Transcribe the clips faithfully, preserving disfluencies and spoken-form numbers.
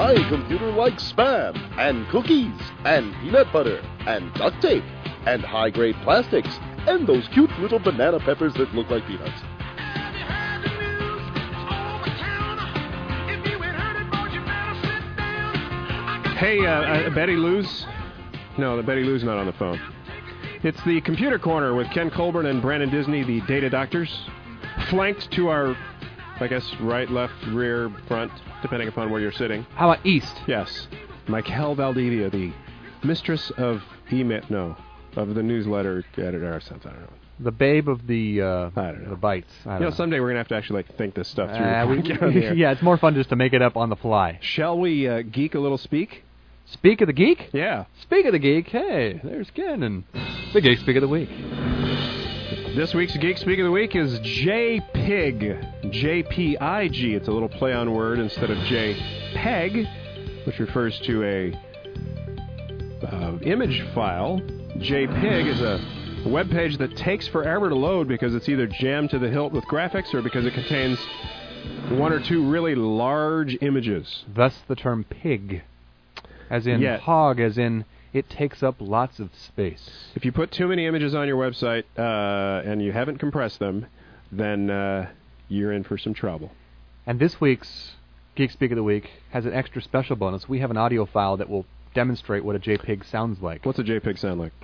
My computer likes Spam, and cookies, and peanut butter, and duct tape, and high-grade plastics, and those cute little banana peppers that look like peanuts. Hey, uh, uh, Betty Lou's? No, the Betty Lou's not on the phone. It's the Computer Corner with Ken Colburn and Brandon Disney, the Data Doctors, flanked to our, I guess, right, left, rear, front, depending upon where you're sitting. How about east? Yes. Michael Valdivia, the mistress of email, no, of the newsletter editor or something, I don't know. The babe of the uh, I don't know. the bites. I don't you know, know, someday we're going to have to actually like think this stuff through. Uh, we, Get on the air. yeah, it's more fun just to make it up on the fly. Shall we uh, geek a little speak? Speak of the geek? Yeah. Speak of the geek. Hey, there's Ken and the Geek Speak of the Week. This week's Geek Speak of the Week is JPIG. J P I G. It's a little play on word instead of JPEG, which refers to a uh, image file. JPIG is a web page that takes forever to load because it's either jammed to the hilt with graphics or because it contains one or two really large images. Thus the term pig, as in Yet. hog, as in it takes up lots of space. If you put too many images on your website uh, and you haven't compressed them, then uh, you're in for some trouble. And this week's Geek Speak of the Week has an extra special bonus. We have an audio file that will demonstrate what a JPEG sounds like. What's a JPEG sound like?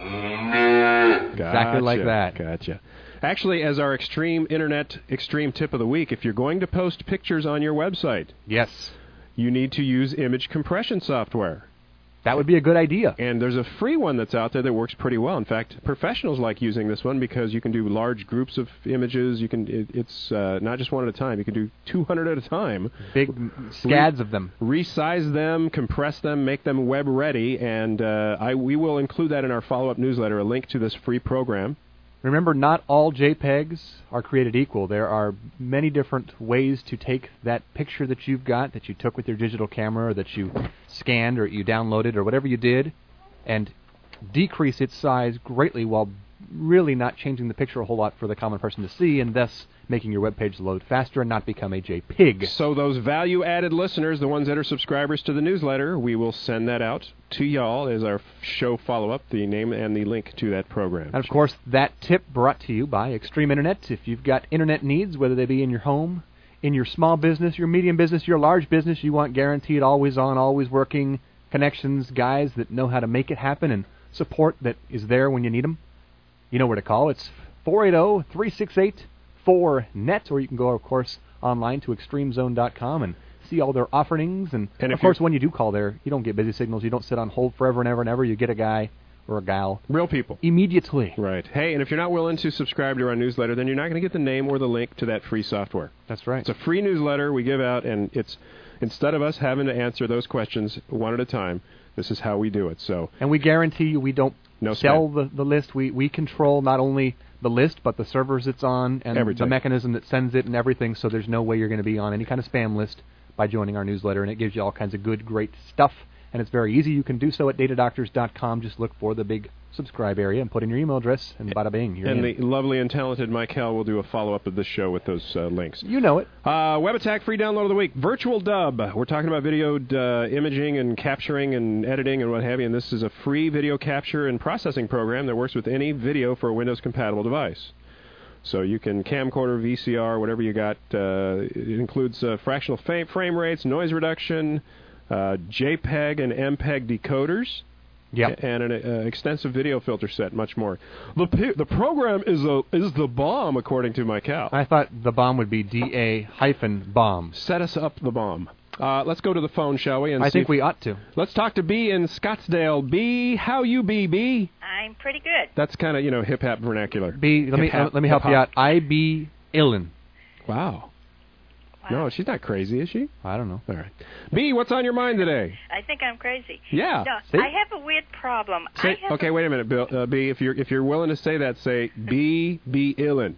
Exactly Gotcha, like that. Gotcha. Actually, as our extreme internet extreme tip of the week, if you're going to post pictures on your website, Yes. you need to use image compression software. That would be a good idea. And there's a free one that's out there that works pretty well. In fact, professionals like using this one because you can do large groups of images. You can it, it's uh, not just one at a time. You can do two hundred at a time. Big scads of them. Resize them, compress them, make them web ready, and uh, I we will include that in our follow-up newsletter, a link to this free program. Remember, not all JPEGs are created equal. There are many different ways to take that picture that you've got, that you took with your digital camera, or that you scanned, or you downloaded, or whatever you did, and decrease its size greatly while really not changing the picture a whole lot for the common person to see, and thus making your web page load faster and not become a JPEG. So those value-added listeners, the ones that are subscribers to the newsletter, we will send that out to y'all as our show follow-up, the name and the link to that program. And, of course, that tip brought to you by Extreme Internet. If you've got Internet needs, whether they be in your home, in your small business, your medium business, your large business, you want guaranteed, always-on, always-working connections, guys that know how to make it happen and support that is there when you need them, you know where to call. It's four eight zero, three six eight, four N E T, or you can go, of course, online to extreme zone dot com and see all their offerings. And, and of course, when you do call there, you don't get busy signals. You don't sit on hold forever and ever and ever. You get a guy or a gal. Real people. Immediately. Right. Hey, and if you're not willing to subscribe to our newsletter, then you're not going to get the name or the link to that free software. That's right. It's a free newsletter we give out, and it's instead of us having to answer those questions one at a time, this is how we do it. So, and we guarantee you we don't no sell the, the list. We we control not only the list, but the servers it's on and everything. The mechanism that sends it and everything, so there's no way you're going to be on any kind of spam list by joining our newsletter, and it gives you all kinds of good, great stuff, and it's very easy. You can do so at data doctors dot com. Just look for the big subscribe area and put in your email address, and bada bing, you're and in. The lovely and talented Michael will do a follow-up of this show with those uh, links. You know it. Uh, Web Attack free download of the week, Virtual Dub. We're talking about video uh, imaging and capturing and editing and what have you, and this is a free video capture and processing program that works with any video for a Windows-compatible device. So you can camcorder, V C R, whatever you got. Uh, it includes uh, fractional fa- frame rates, noise reduction, uh, JPEG and MPEG decoders. Yep. And an uh, extensive video filter set, much more. The p- the program is a is the bomb, according to Michael. I thought the bomb would be D A hyphen bomb. Set us up the bomb. Uh, let's go to the phone, shall we? And I see think if- we ought to. Let's talk to B in Scottsdale. B, how you be, B? I'm pretty good. That's kind of, you know, hip-hop vernacular. B, let me Hip-hop- let me help you hip-hop. out. I be illin. Wow. Wow. No, she's not crazy, is she? I don't know. All right. B, what's on your mind today? I think I'm crazy. Yeah. No, See? I have a weird problem. Say, I have okay, a wait a minute, Bill. Uh, B, if you're if you're willing to say that, say B B illin.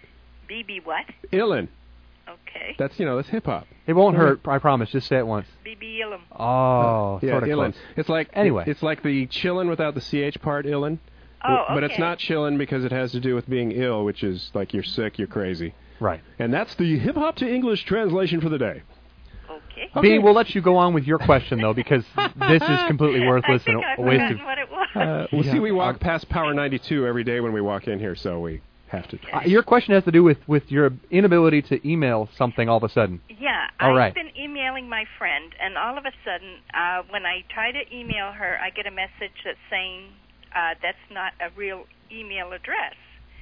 B B what? Illin. Okay. That's you know that's hip hop. It won't hurt, I promise. Just say it once. B B Illum. Oh, yeah, sort of illin. close. It's like Anyway. it's like the chillin without the C H part, illin. Oh, But it's okay. not chillin because it has to do with being ill, which is like you're sick, you're crazy. Right. And that's the hip hop to English translation for the day. Okay. B, we'll let you go on with your question, though, because this is completely worthless I think and I've a waste of... forgotten what it was. Uh, well, Yeah. see, we walk past Power ninety-two every day when we walk in here, so we have to. Uh, your question has to do with, with your inability to email something all of a sudden. Yeah, All I've right. been emailing my friend, and all of a sudden, uh, when I try to email her, I get a message that's saying uh, that's not a real email address.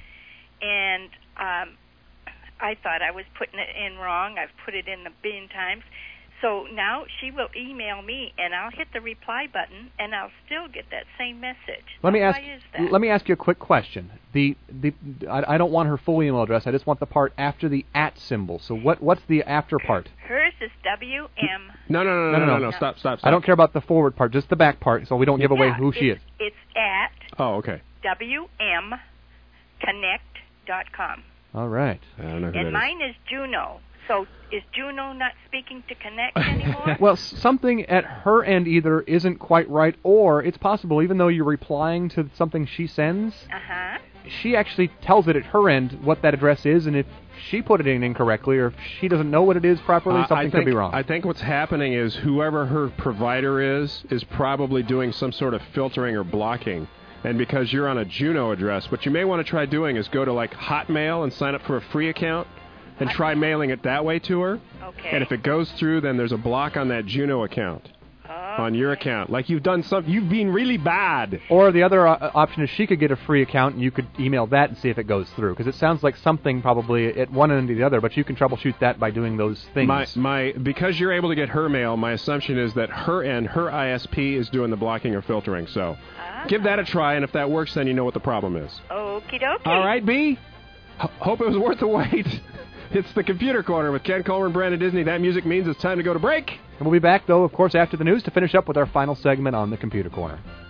And um, I thought I was putting it in wrong. I've put it in a billion times. So now she will email me, and I'll hit the reply button, and I'll still get that same message. Let me Now, ask. Why is that? Let me ask you a quick question. The the I, I don't want her full email address. I just want the part after the at symbol. So what what's the after part? Hers is W M. No, no, no, no, no, no, no. Stop, stop, stop. I don't care about the forward part, just the back part, so we don't give away Yeah, who she it's, is. It's at Oh, okay. W M Connect dot com. All right. I don't know who And that mine is Juno. So is Juno not speaking to Connect anymore? Well, s- something at her end either isn't quite right, or it's possible, even though you're replying to something she sends, Uh-huh. she actually tells it at her end what that address is, and if she put it in incorrectly, or if she doesn't know what it is properly, Uh, something I think, could be wrong. I think what's happening is whoever her provider is is probably doing some sort of filtering or blocking. And because you're on a Juno address, what you may want to try doing is go to like Hotmail and sign up for a free account and try mailing it that way to her. Okay. And if it goes through, then there's a block on that Juno account, on your account. Like you've done some, you've been really bad. Or the other uh, option is she could get a free account, and you could email that and see if it goes through. Because it sounds like something probably at one end or the other, but you can troubleshoot that by doing those things. My, my, because you're able to get her mail, my assumption is that her end, her I S P is doing the blocking or filtering. So Ah. give that a try, and if that works, then you know what the problem is. Okie dokie. All right, B. H- hope it was worth the wait. It's the Computer Corner with Ken Coleman, Brandon Disney. That music means it's time to go to break. And we'll be back, though, of course, after the news to finish up with our final segment on the Computer Corner.